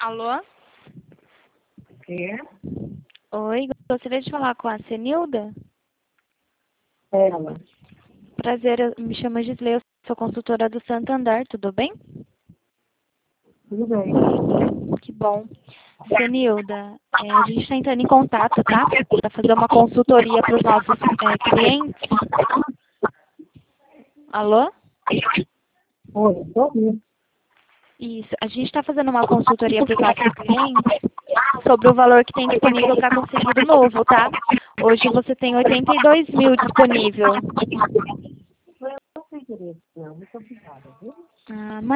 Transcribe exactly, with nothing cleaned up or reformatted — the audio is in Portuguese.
Alô? É? Oi, gostaria de falar com a Cenilda? Ela. Prazer, eu me chamo Gisley, eu sou consultora do Santander, tudo bem? Tudo bem. Que bom. Cenilda, é, a gente está entrando em contato, tá? Para fazer uma consultoria para os nossos é, clientes. Alô? Oi, tô ouvindo. Isso, a gente está fazendo uma consultoria para os nossos clientes sobre o valor que tem disponível para conseguir o novo, tá? Hoje você tem oitenta e dois mil disponível. Não tem interesse, não. Muito obrigada, viu? Ah,